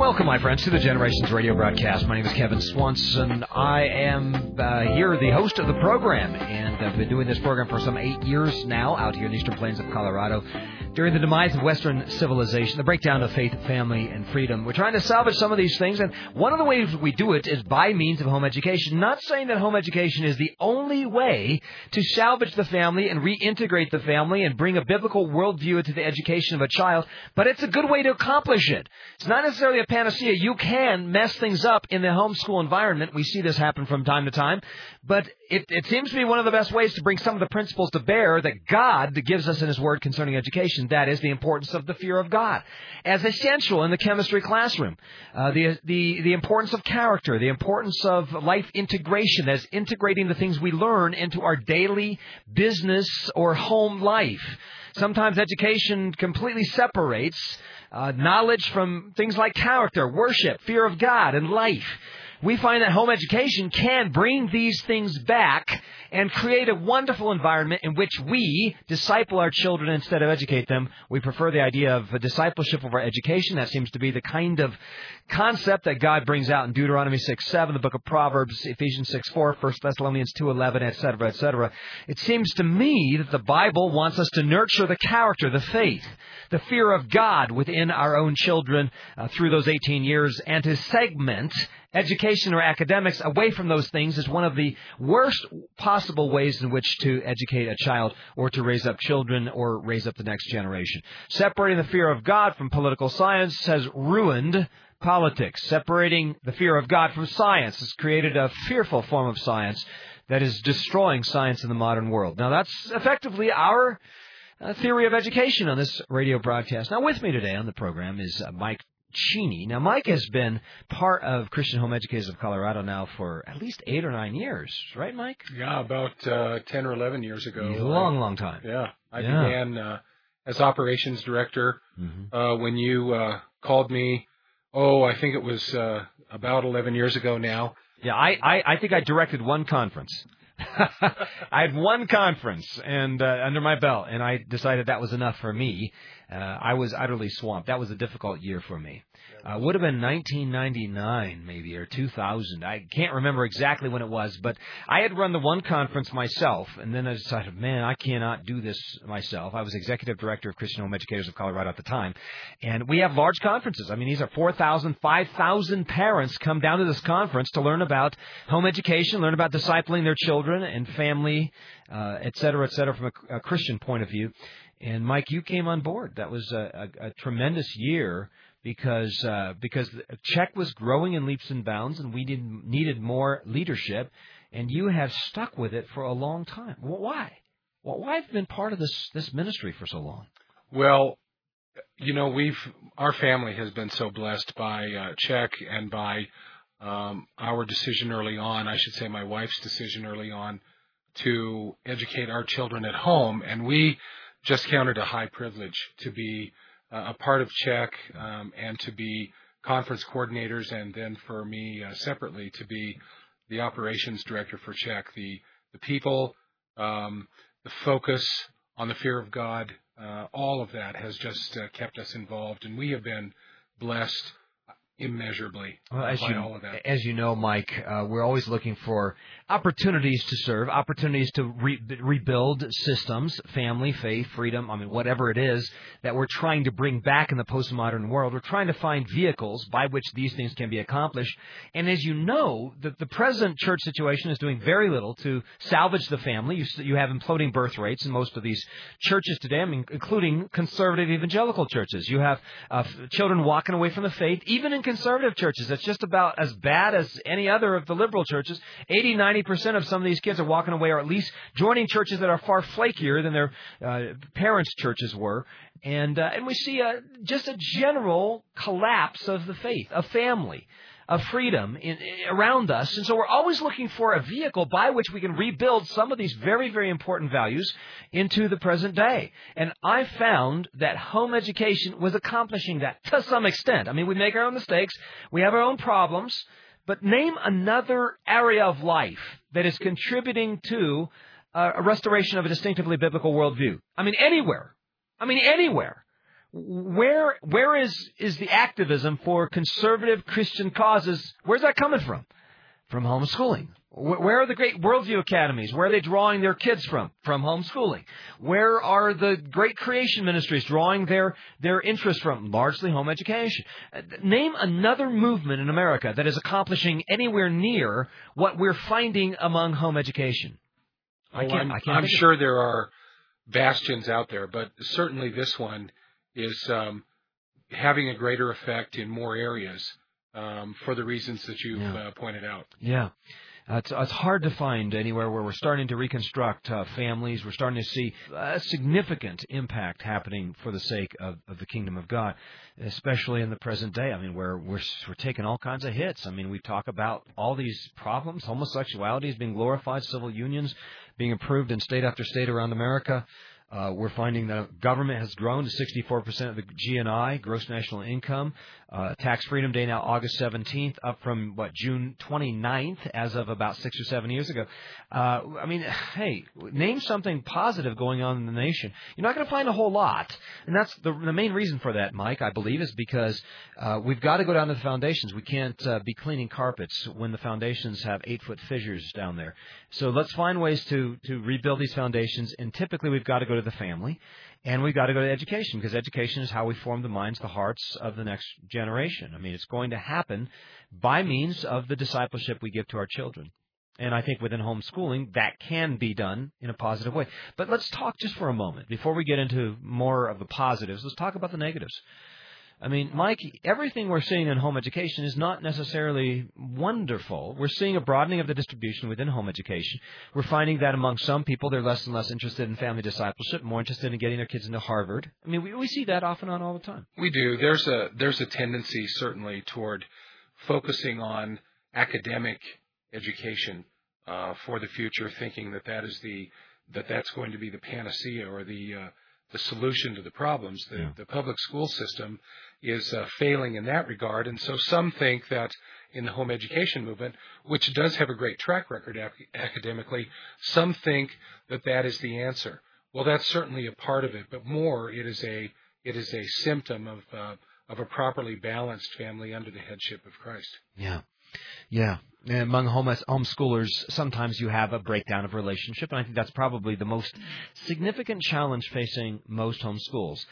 Welcome, my friends, to the Generations Radio broadcast. My name is Kevin Swanson. I am here, the host of the program, and I've been doing this program for some 8 years now out here in the eastern plains of Colorado. During the demise of Western civilization, the breakdown of faith, family, and freedom, we're trying to salvage some of these things, and one of the ways we do it is by means of home education. Not saying that home education is the only way to salvage the family and reintegrate the family and bring a biblical worldview into the education of a child, but it's a good way to accomplish it. It's not necessarily a panacea. You can mess things up in the homeschool environment. We see this happen from time to time, but it seems to be one of the best ways to bring some of the principles to bear that God gives us in His Word concerning education. That is the importance of the fear of God as essential in the chemistry classroom. The importance of character, the importance of life integration, as integrating the things we learn into our daily business or home life. Sometimes education completely separates knowledge from things like character, worship, fear of God, and life. We find that home education can bring these things back and create a wonderful environment in which we disciple our children instead of educate them. We prefer the idea of a discipleship over education. That seems to be the kind of concept that God brings out in Deuteronomy 6:7, the book of Proverbs, Ephesians 6:4, 1 Thessalonians 2:11, etc., etc. It seems to me that the Bible wants us to nurture the character, the faith, the fear of God within our own children through those 18 years, and to segment education or academics away from those things is one of the worst possible ways in which to educate a child or to raise up children or raise up the next generation. Separating the fear of God from political science has ruined politics. Separating the fear of God from science has created a fearful form of science that is destroying science in the modern world. Now, that's effectively our theory of education on this radio broadcast. Now, with me today on the program is Mike Cheney. Now, Mike has been part of Christian Home Educators of Colorado now for at least 8 or 9 years. Right, Mike? Yeah, about 10 or 11 years ago. A long, long time. Yeah. I began as operations director when you called me, I think it was about 11 years ago now. Yeah, I think I directed one conference. I had one conference and under my belt, and I decided that was enough for me. I was utterly swamped. That was a difficult year for me. Would have been 1999 maybe, or 2000. I can't remember exactly when it was, but I had run the one conference myself, and then I decided, man, I cannot do this myself. I was executive director of Christian Home Educators of Colorado at the time, and we have large conferences. I mean, these are 4,000, 5,000 parents come down to this conference to learn about home education, learn about discipling their children and family, et cetera, from a Christian point of view. And Mike, you came on board. That was a tremendous year because Czech was growing in leaps and bounds, and we needed more leadership. And you have stuck with it for a long time. Well, why? Why have you been part of this ministry for so long? Well, our family has been so blessed by Czech and by our decision early on. I should say my wife's decision early on to educate our children at home, and we just counted a high privilege to be a part of Czech and to be conference coordinators, and then for me separately to be the operations director for Czech. The people, the focus on the fear of God, all of that has just kept us involved, and we have been blessed immeasurably by all of that. As you know, Mike, we're always looking for opportunities to serve, opportunities to rebuild systems, family, faith, freedom, whatever it is that we're trying to bring back in the postmodern world. We're trying to find vehicles by which these things can be accomplished. And as you know, the present church situation is doing very little to salvage the family. You have imploding birth rates in most of these churches today, including conservative evangelical churches. You have children walking away from the faith, even in conservative churches. It's just about as bad as any other of the liberal churches. 80-90% of some of these kids are walking away, or at least joining churches that are far flakier than their parents' churches were. And we see just a general collapse of the faith, of family, of freedom around us. And so we're always looking for a vehicle by which we can rebuild some of these very, very important values into the present day. And I found that home education was accomplishing that to some extent. We make our own mistakes. We have our own problems. But name another area of life that is contributing to a restoration of a distinctively biblical worldview. Anywhere. Anywhere. where is the activism for conservative Christian causes? Where's that coming from? From homeschooling. Where are the great worldview academies? Where are they drawing their kids from? From homeschooling. Where are the great creation ministries drawing their interest from? Largely home education. Name another movement in America that is accomplishing anywhere near what we're finding among home education. I'm sure there are bastions out there, but certainly this one is having a greater effect in more areas for the reasons that you've pointed out. Yeah. It's hard to find anywhere where we're starting to reconstruct families. We're starting to see a significant impact happening for the sake of the kingdom of God, especially in the present day. I mean, where we're taking all kinds of hits. I mean, we talk about all these problems. Homosexuality is being glorified, civil unions being approved in state after state around America. We're finding that government has grown to 64% of the GNI, gross national income. Tax Freedom Day now August 17th, up from, June 29th, as of about 6 or 7 years ago. I mean, hey, name something positive going on in the nation. You're not going to find a whole lot. And that's the main reason for that, Mike, I believe, is because we've got to go down to the foundations. We can't be cleaning carpets when the foundations have 8-foot fissures down there. So let's find ways to rebuild these foundations, and typically we've got to go to the family, and we've got to go to education, because education is how we form the minds, the hearts of the next generation. I mean, it's going to happen by means of the discipleship we give to our children. And I think within homeschooling, that can be done in a positive way. But let's talk just for a moment, before we get into more of the positives, let's talk about the negatives. I mean, Mike, everything we're seeing in home education is not necessarily wonderful. We're seeing a broadening of the distribution within home education. We're finding that among some people, they're less and less interested in family discipleship, more interested in getting their kids into Harvard. I mean, we see that off and on all the time. We do. There's a tendency, certainly, toward focusing on academic education for the future, thinking that's going to be the panacea or the solution to the problems. The public school system is failing in that regard, and so some think that in the home education movement, which does have a great track record academically, some think that is the answer. Well, that's certainly a part of it, but more it is a symptom of a properly balanced family under the headship of Christ. Yeah. And among homeschoolers, sometimes you have a breakdown of relationship, and I think that's probably the most significant challenge facing most homeschools.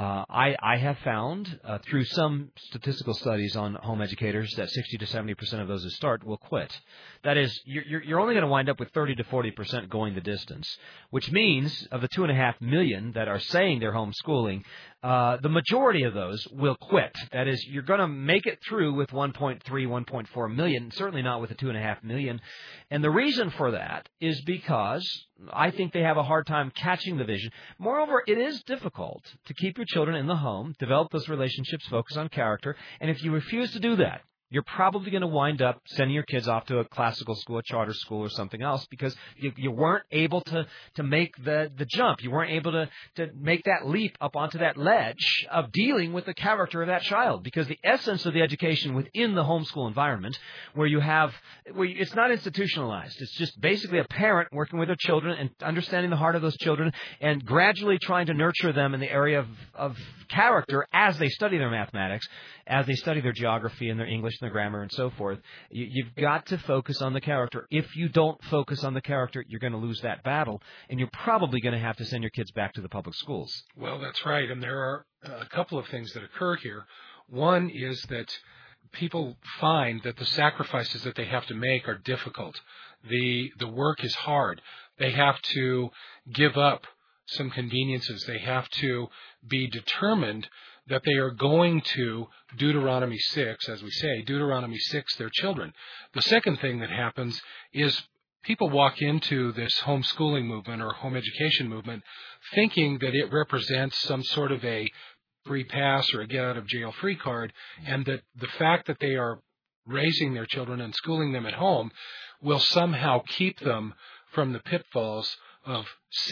I have found through some statistical studies on home educators that 60 to 70% of those who start will quit. That is, you're only going to wind up with 30 to 40% going the distance, which means of the 2.5 million that are saying they're homeschooling, the majority of those will quit. That is, you're going to make it through with 1.3, 1.4 million, certainly not with the 2.5 million. And the reason for that is because I think they have a hard time catching the vision. Moreover, it is difficult to keep your children in the home, develop those relationships, focus on character, and if you refuse to do that, you're probably going to wind up sending your kids off to a classical school, a charter school, or something else because you weren't able to make the jump. You weren't able to make that leap up onto that ledge of dealing with the character of that child. Because the essence of the education within the homeschool environment, where it's not institutionalized. It's just basically a parent working with their children and understanding the heart of those children and gradually trying to nurture them in the area of character as they study their mathematics, as they study their geography and their English and their grammar and so forth. You've got to focus on the character. If you don't focus on the character, you're going to lose that battle, and you're probably going to have to send your kids back to the public schools. Well, that's right, and there are a couple of things that occur here. One is that people find that the sacrifices that they have to make are difficult. The work is hard. They have to give up some conveniences. They have to be determined that they are going to Deuteronomy 6, as we say, Deuteronomy 6, their children. The second thing that happens is people walk into this homeschooling movement or home education movement thinking that it represents some sort of a free pass or a get-out-of-jail-free card, and that the fact that they are raising their children and schooling them at home will somehow keep them from the pitfalls of sin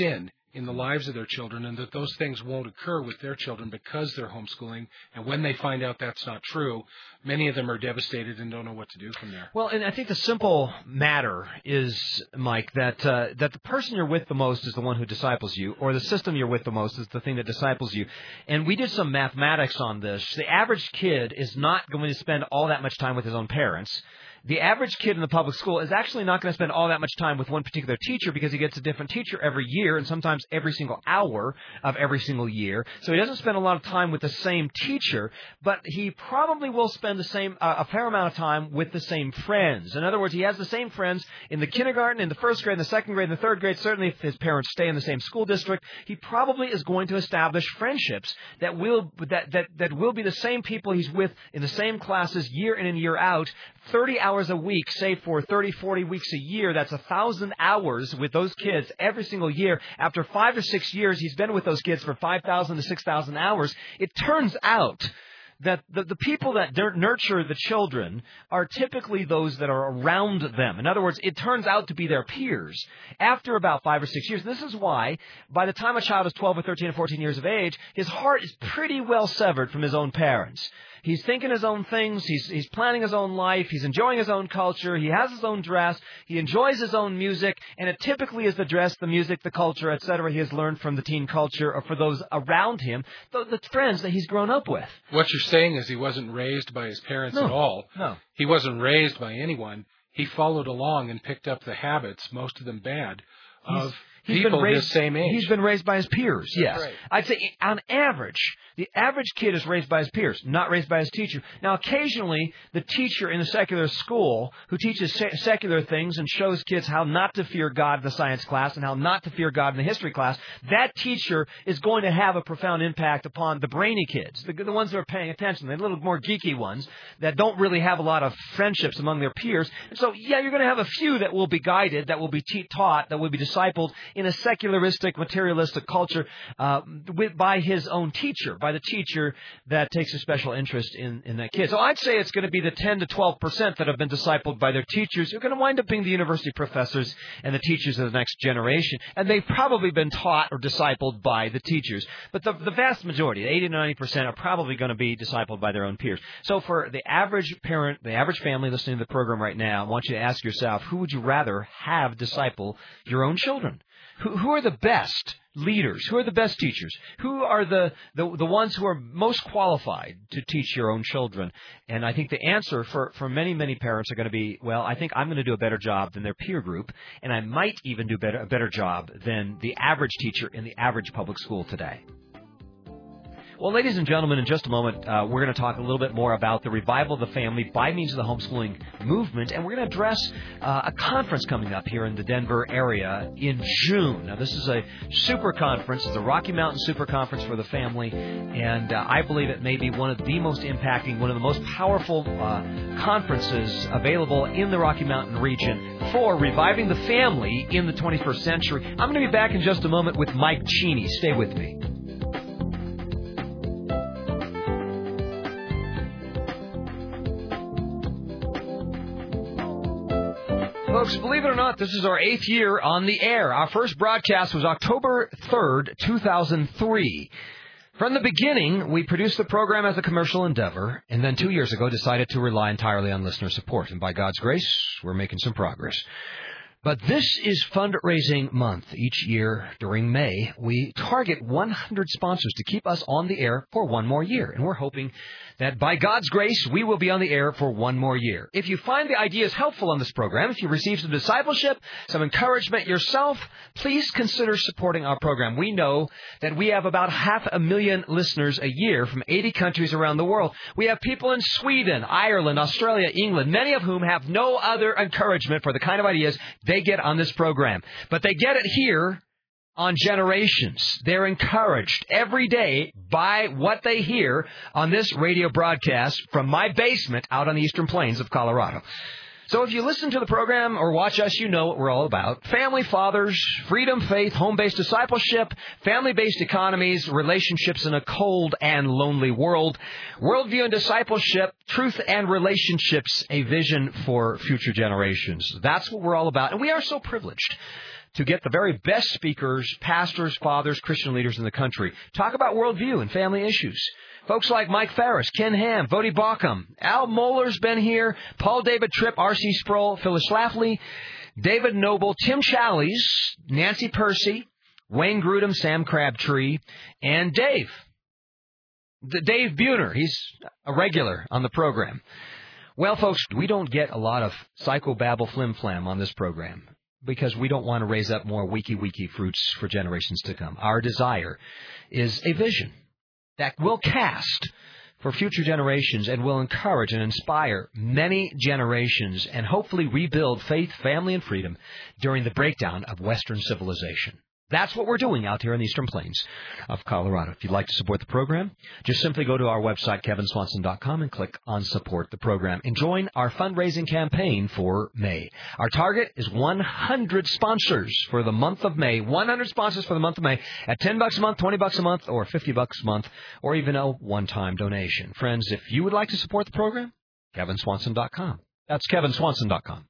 in the lives of their children, and that those things won't occur with their children because they're homeschooling. And when they find out that's not true, many of them are devastated and don't know what to do from there. Well, and I think the simple matter is, Mike, that the person you're with the most is the one who disciples you, or the system you're with the most is the thing that disciples you. And we did some mathematics on this. The average kid is not going to spend all that much time with his own parents. The average kid in the public school is actually not going to spend all that much time with one particular teacher because he gets a different teacher every year and sometimes every single hour of every single year. So he doesn't spend a lot of time with the same teacher, but he probably will spend a fair amount of time with the same friends. In other words, he has the same friends in the kindergarten, in the first grade, in the second grade, in the third grade. Certainly if his parents stay in the same school district, he probably is going to establish friendships that will be the same people he's with in the same classes year in and year out. 30 hours a week, say for 30, 40 weeks a year, that's 1,000 hours with those kids every single year. After 5 or 6 years, he's been with those kids for 5,000 to 6,000 hours. It turns out that the people that nurture the children are typically those that are around them. In other words, it turns out to be their peers after about 5 or 6 years. This is why by the time a child is 12 or 13 or 14 years of age, his heart is pretty well severed from his own parents. He's thinking his own things. He's planning his own life. He's enjoying his own culture. He has his own dress. He enjoys his own music. And it typically is the dress, the music, the culture, etc. he has learned from the teen culture or for those around him, the friends that he's grown up with. What you're saying is he wasn't raised by his parents at all. No. He wasn't raised by anyone. He followed along and picked up the habits, most of them bad, of people his same age. He's been raised by his peers, yes. Right. I'd say on average, the average kid is raised by his peers, not raised by his teacher. Now, occasionally, the teacher in a secular school who teaches secular things and shows kids how not to fear God in the science class and how not to fear God in the history class, that teacher is going to have a profound impact upon the brainy kids, the ones that are paying attention, the little more geeky ones that don't really have a lot of friendships among their peers. And so, yeah, you're going to have a few that will be guided, that will be taught, that will be discipled in a secularistic, materialistic culture by his own teacher, by the teacher that takes a special interest in that kid. So I'd say it's going to be the 10 to 12% that have been discipled by their teachers who are going to wind up being the university professors and the teachers of the next generation. And they've probably been taught or discipled by the teachers. But the vast majority, 80 to 90%, are probably going to be discipled by their own peers. So for the average parent, the average family listening to the program right now, I want you to ask yourself, who would you rather have disciple your own children? Who are the best leaders? Who are the best teachers? Who are the ones who are most qualified to teach your own children? And I think the answer for many, many parents are going to be, well, I think I'm going to do a better job than their peer group, and I might even do a better job than the average teacher in the average public school today. Well, ladies and gentlemen, in just a moment, we're going to talk a little bit more about the revival of the family by means of the homeschooling movement, and we're going to address a conference coming up here in the Denver area in June. Now, this is a super conference. It's a Rocky Mountain Super Conference for the family, and I believe it may be one of the most impacting, one of the most powerful conferences available in the Rocky Mountain region for reviving the family in the 21st century. I'm going to be back in just a moment with Mike Cheney. Stay with me. Folks, believe it or not, this is our 8th year on the air. Our first broadcast was October 3rd, 2003. From the beginning, we produced the program as a commercial endeavor, and then 2 years ago decided to rely entirely on listener support. And by God's grace, we're making some progress. But this is fundraising month. Each year during May, we target 100 sponsors to keep us on the air for one more year. And we're hoping that by God's grace, we will be on the air for one more year. If you find the ideas helpful on this program, if you receive some discipleship, some encouragement yourself, please consider supporting our program. We know that we have about 500,000 listeners a year from 80 countries around the world. We have people in Sweden, Ireland, Australia, England, many of whom have no other encouragement for the kind of ideas they get on this program. But they get it here on Generations. They're encouraged every day by what they hear on this radio broadcast from my basement out on the eastern plains of Colorado. So if you listen to the program or watch us, you know what we're all about. Family, fathers, freedom, faith, home-based discipleship, family-based economies, relationships in a cold and lonely world, worldview and discipleship, truth and relationships, a vision for future generations. That's what we're all about. And we are so privileged to get the very best speakers, pastors, fathers, Christian leaders in the country. Talk about worldview and family issues. Folks like Mike Ferris, Ken Ham, Vodi Bakum, Al Mohler's been here, Paul David Tripp, R.C. Sproul, Phyllis Schlafly, David Noble, Tim Challies, Nancy Percy, Wayne Grudem, Sam Crabtree, and Dave. Dave Buhner. He's a regular on the program. Well, folks, we don't get a lot of psychobabble flim-flam on this program because we don't want to raise up more weaky fruits for generations to come. Our desire is a vision that will cast for future generations and will encourage and inspire many generations and hopefully rebuild faith, family, and freedom during the breakdown of Western civilization. That's what we're doing out here in the Eastern Plains of Colorado. If you'd like to support the program, just simply go to our website, kevinswanson.com, and click on Support the Program. And join our fundraising campaign for May. Our target is 100 sponsors for the month of May. 100 sponsors for the month of May at $10 a month, $20 a month, or $50 a month, or even a one-time donation. Friends, if you would like to support the program, kevinswanson.com. That's kevinswanson.com.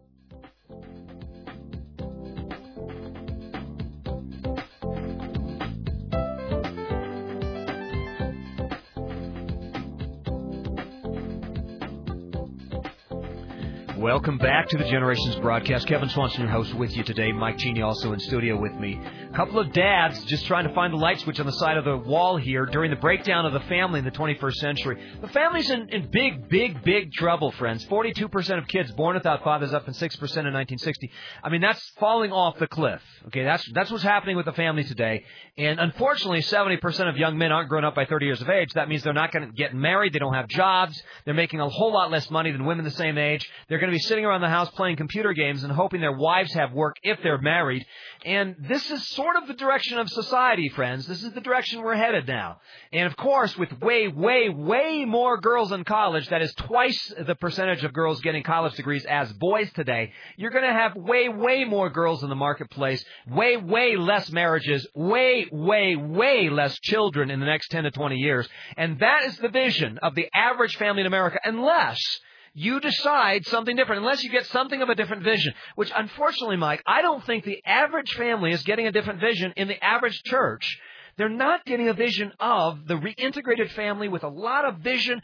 Welcome back to the Generations broadcast. Kevin Swanson, your host, with you today. Mike Genie also in studio with me. A couple of dads just trying to find the light switch on the side of the wall here during the breakdown of the family in the 21st century. The family's in big trouble, friends. 42% of kids born without fathers, up from 6% in 1960. I mean, that's falling off the cliff. Okay, that's what's happening with the family today. And unfortunately, 70% of young men aren't grown up by 30 years of age. That means they're not going to get married. They don't have jobs. They're making a whole lot less money than women the same age. They're going to be sitting around the house playing computer games and hoping their wives have work if they're married. And this is sort of the direction of society, friends. This is the direction we're headed now. And of course, with way more girls in college, that is twice the percentage of girls getting college degrees as boys today, you're going to have way more girls in the marketplace, way less marriages, way less children in the next 10 to 20 years. And that is the vision of the average family in America, unless you decide something different, unless you get something of a different vision, which unfortunately, Mike, I don't think the average family is getting a different vision in the average church. They're not getting a vision of the reintegrated family with a lot of vision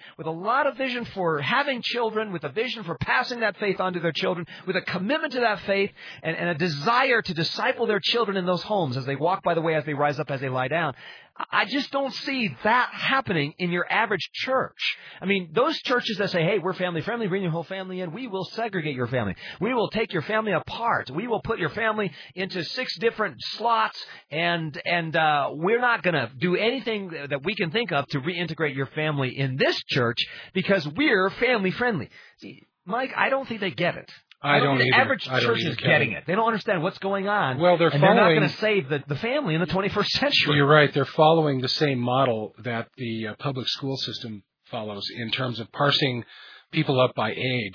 for having children, with a vision for passing that faith on to their children, with a commitment to that faith and a desire to disciple their children in those homes as they walk by the way, as they rise up, as they lie down. I just don't see that happening in your average church. I mean, those churches that say, hey, we're family friendly, bring your whole family in, we will segregate your family. We will take your family apart. We will put your family into 6 different slots, and we're not going to do anything that we can think of to reintegrate your family in this church because we're family friendly. See, Mike, I don't think they get it. I don't think the either. average church is getting it. They don't understand what's going on. Well, they're not going to save the family in the 21st century. You're right. They're following the same model that the public school system follows in terms of parsing people up by age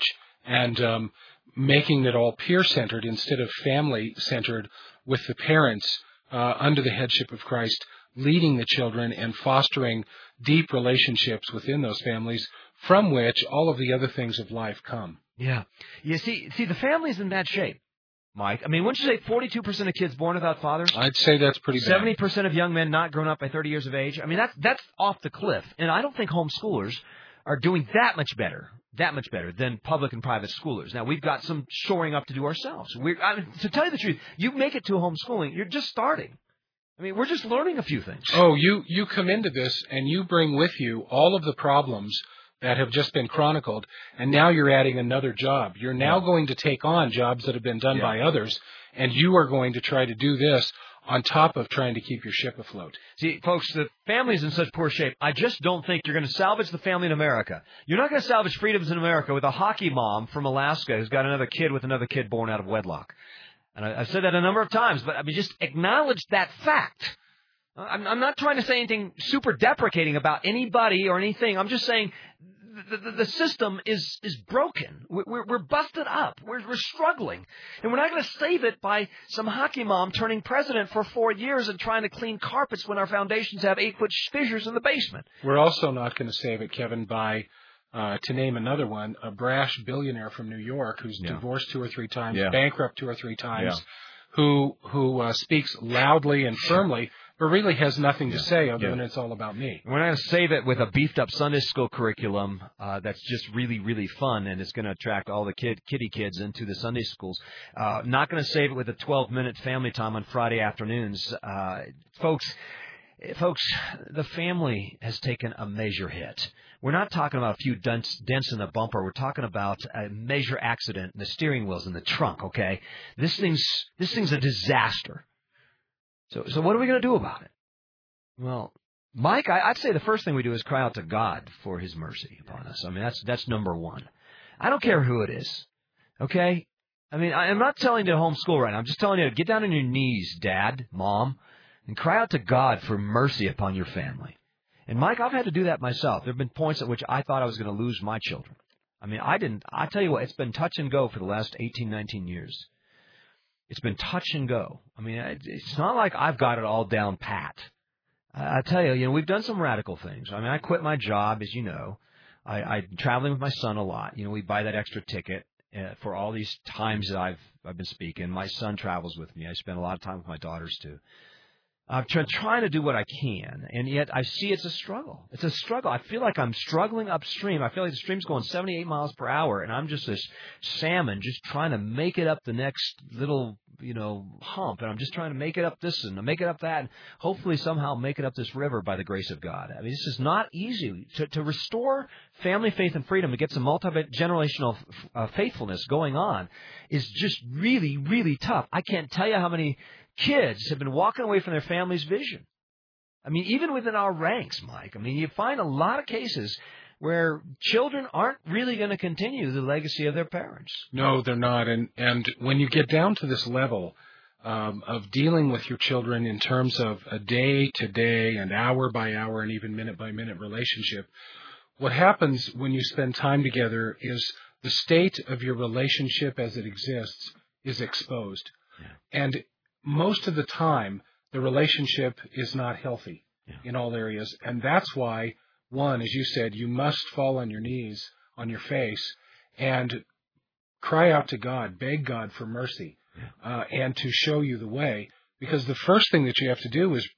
and making it all peer-centered instead of family-centered, with the parents under the headship of Christ leading the children and fostering deep relationships within those families from which all of the other things of life come. Yeah. You see, the family's in bad shape, Mike. I mean, wouldn't you say 42% of kids born without fathers? I'd say that's pretty bad. 70% of young men not grown up by 30 years of age. I mean, that's off the cliff. And I don't think homeschoolers are doing that much better than public and private schoolers. Now, we've got some shoring up to do ourselves. To tell you the truth, you make it to homeschooling, you're just starting. I mean, we're just learning a few things. Oh, you come into this and you bring with you all of the problems that have just been chronicled, and now you're adding another job. You're now going to take on jobs that have been done by others, and you are going to try to do this on top of trying to keep your ship afloat. See, folks, the family's in such poor shape, I just don't think you're going to salvage the family in America. You're not going to salvage freedoms in America with a hockey mom from Alaska who's got another kid with another kid born out of wedlock. And I've said that a number of times, but I mean, just acknowledge that fact. I'm not trying to say anything super deprecating about anybody or anything. I'm just saying the system is broken. We're busted up. We're struggling. And we're not going to save it by some hockey mom turning president for 4 years and trying to clean carpets when our foundations have 8-foot fissures in the basement. We're also not going to save it, Kevin, by, to name another one, a brash billionaire from New York who's divorced 2 or 3 times, bankrupt 2 or 3 times, who speaks loudly and firmly, but really has nothing to say other than it's all about me. We're going to save it with a beefed-up Sunday school curriculum that's just really, really fun, and it's going to attract all the kiddie kids into the Sunday schools. Not going to save it with a 12-minute family time on Friday afternoons. Folks, the family has taken a major hit. We're not talking about a few dents in the bumper. We're talking about a major accident in the steering wheels in the trunk, okay? This thing's a disaster. So what are we going to do about it? Well, Mike, I'd say the first thing we do is cry out to God for His mercy upon us. I mean, that's number one. I don't care who it is, okay? I mean, I'm not telling you to homeschool right now. I'm just telling you to get down on your knees, Dad, Mom, and cry out to God for mercy upon your family. And, Mike, I've had to do that myself. There have been points at which I thought I was going to lose my children. I mean, I didn't. I tell you what, it's been touch and go for the last 18, 19 years. It's been touch and go. I mean, it's not like I've got it all down pat. I tell you, we've done some radical things. I mean, I quit my job, as you know. I'm traveling with my son a lot. We buy that extra ticket for all these times that I've been speaking. My son travels with me. I spend a lot of time with my daughters, too. I'm trying to do what I can, and yet I see it's a struggle. It's a struggle. I feel like I'm struggling upstream. I feel like the stream's going 78 miles per hour, and I'm just this salmon just trying to make it up the next little, hump, and I'm just trying to make it up this and make it up that, and hopefully somehow make it up this river by the grace of God. I mean, this is not easy. To restore family, faith, and freedom, to get some multi-generational faithfulness going on is just really, really tough. I can't tell you how many kids have been walking away from their family's vision. I mean, even within our ranks, Mike, I mean, you find a lot of cases where children aren't really going to continue the legacy of their parents. No, they're not. And when you get down to this level of dealing with your children in terms of a day-to-day and hour-by-hour and even minute-by-minute relationship, what happens when you spend time together is the state of your relationship as it exists is exposed. Yeah. And most of the time, the relationship is not healthy in all areas. And that's why, one, as you said, you must fall on your knees, on your face, and cry out to God, beg God for mercy, and to show you the way. Because the first thing that you have to do is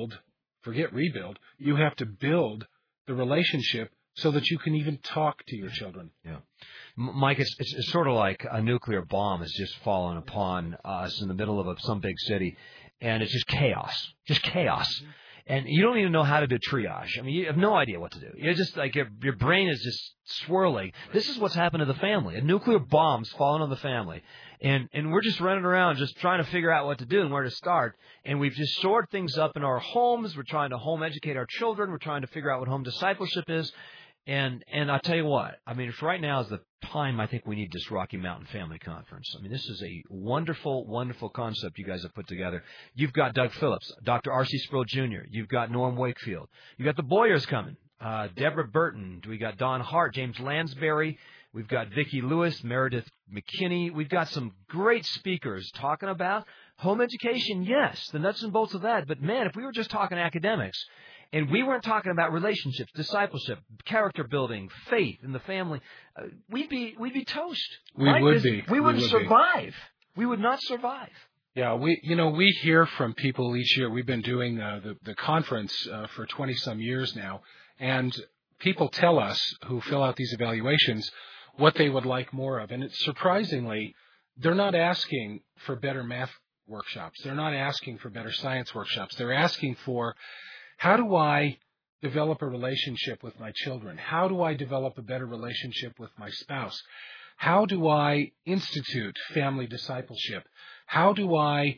forget rebuild. You have to build the relationship so that you can even talk to your children. Yeah. Mike, it's sort of like a nuclear bomb has just fallen upon us in the middle of some big city, and it's just chaos. Mm-hmm. And you don't even know how to do triage. I mean, you have no idea what to do. You're just like your brain is just swirling. This is what's happened to the family. A nuclear bomb's fallen on the family. And we're just running around just trying to figure out what to do and where to start. And we've just stored things up in our homes. We're trying to home educate our children. We're trying to figure out what home discipleship is. And I'll tell you what, I mean, right now is the time I think we need this Rocky Mountain Family Conference. I mean, this is a wonderful, wonderful concept you guys have put together. You've got Doug Phillips, Dr. R.C. Sproul Jr., you've got Norm Wakefield, you've got the Boyers coming, Deborah Burton, we got Don Hart, James Lansbury, we've got Vicki Lewis, Meredith McKinney. We've got some great speakers talking about home education, yes, the nuts and bolts of that. But, man, if we were just talking academics, and we weren't talking about relationships, discipleship, character building, faith in the family, we'd be toast. We would be. We wouldn't survive. We would not survive. Yeah, we hear from people each year. We've been doing the conference for 20-some years now, and people tell us who fill out these evaluations what they would like more of. And it's surprisingly, they're not asking for better math workshops. They're not asking for better science workshops. They're asking for, how do I develop a relationship with my children? How do I develop a better relationship with my spouse? How do I institute family discipleship? How do I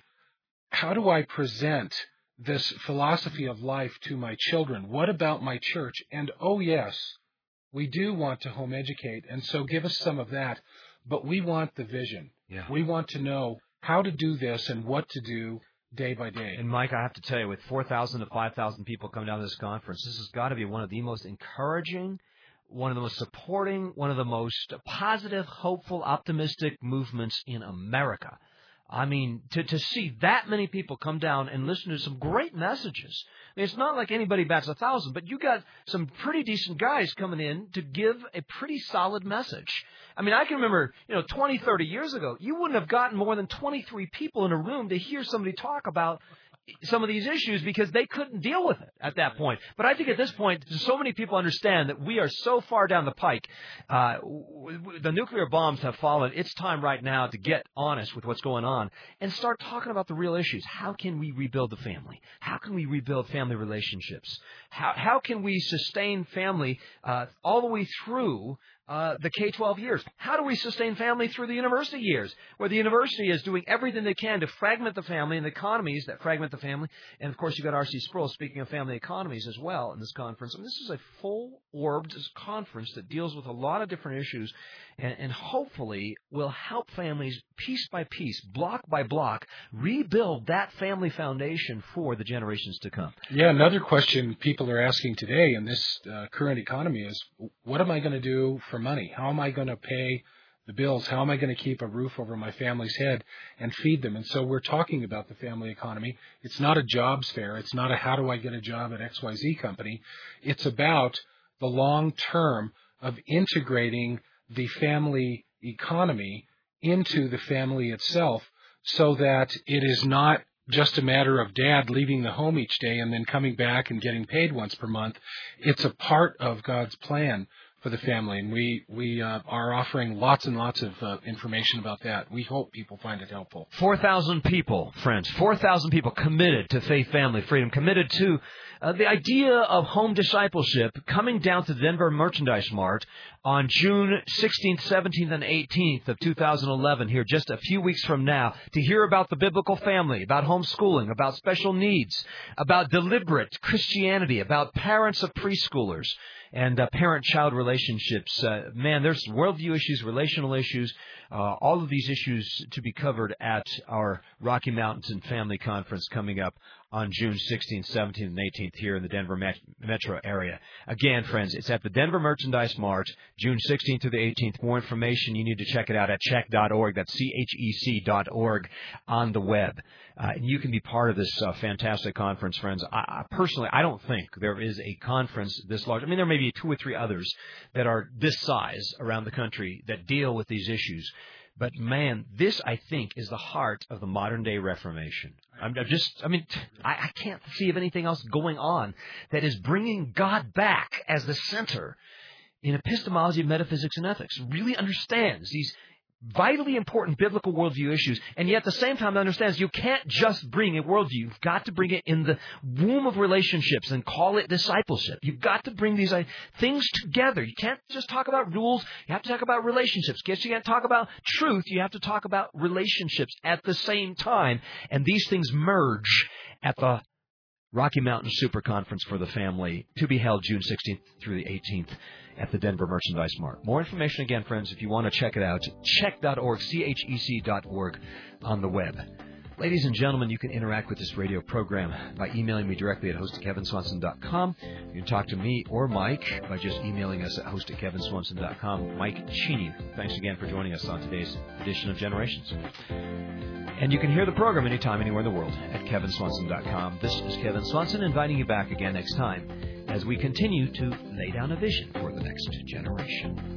present this philosophy of life to my children? What about my church? And oh yes, we do want to home educate, and so give us some of that, but we want the vision. Yeah. We want to know how to do this and what to do day by day. And Mike, I have to tell you, with 4,000 to 5,000 people coming down to this conference, this has got to be one of the most encouraging, one of the most supporting, one of the most positive, hopeful, optimistic movements in America. I mean, to see that many people come down and listen to some great messages. I mean, it's not like anybody bats 1,000, but you got some pretty decent guys coming in to give a pretty solid message. I mean, I can remember, 20, 30 years ago, you wouldn't have gotten more than 23 people in a room to hear somebody talk about some of these issues because they couldn't deal with it at that point. But I think at this point, so many people understand that we are so far down the pike. The nuclear bombs have fallen. It's time right now to get honest with what's going on and start talking about the real issues. How can we rebuild the family? How can we rebuild family relationships? How can we sustain family all the way through the K-12 years? How do we sustain family through the university years, where the university is doing everything they can to fragment the family and the economies that fragment the family? And, of course, you've got R.C. Sproul speaking of family economies as well in this conference. And this is a full-orbed conference that deals with a lot of different issues and hopefully will help families piece by piece, block by block, rebuild that family foundation for the generations to come. Yeah, another question people are asking today in this current economy is, what am I going to do for money? How am I going to pay the bills? How am I going to keep a roof over my family's head and feed them? And so we're talking about the family economy. It's not a jobs fair. It's not a how do I get a job at XYZ company. It's about the long term of integrating the family economy into the family itself so that it is not just a matter of dad leaving the home each day and then coming back and getting paid once per month. It's a part of God's plan for the family, and we are offering lots and lots of information about that. We hope people find it helpful. 4,000 people, friends, 4,000 people committed to faith, family, freedom, committed to the idea of home discipleship, coming down to the Denver Merchandise Mart on June 16th, 17th, and 18th of 2011, here just a few weeks from now, to hear about the biblical family, about homeschooling, about special needs, about deliberate Christianity, about parents of preschoolers, and parent-child relationships. Man, there's worldview issues, relational issues, all of these issues to be covered at our Rocky Mountains and Family Conference coming up on June 16th, 17th, and 18th here in the Denver metro area. Again, friends, it's at the Denver Merchandise Mart, June 16th through the 18th. More information, you need to check it out at chec.org. That's CHEC.org on the web. And you can be part of this fantastic conference, friends. I personally, I don't think there is a conference this large. I mean, there may be 2 or 3 others that are this size around the country that deal with these issues. But, man, this, I think, is the heart of the modern-day Reformation. I can't see of anything else going on that is bringing God back as the center in epistemology, metaphysics, and ethics. Really understands these vitally important biblical worldview issues, and yet at the same time understands you can't just bring a worldview. You've got to bring it in the womb of relationships and call it discipleship. You've got to bring these things together. You can't just talk about rules. You have to talk about relationships. You can't talk about truth. You have to talk about relationships at the same time, and these things merge at the Rocky Mountain Super Conference for the Family, to be held June 16th through the 18th at the Denver Merchandise Mart. More information, again, friends, if you want to check it out, chec.org, CHEC.org on the web. Ladies and gentlemen, you can interact with this radio program by emailing me directly at host@kevinswanson.com. You can talk to me or Mike by just emailing us at host@kevinswanson.com. Mike Cheney, thanks again for joining us on today's edition of Generations. And you can hear the program anytime, anywhere in the world at kevinswanson.com. This is Kevin Swanson inviting you back again next time as we continue to lay down a vision for the next generation.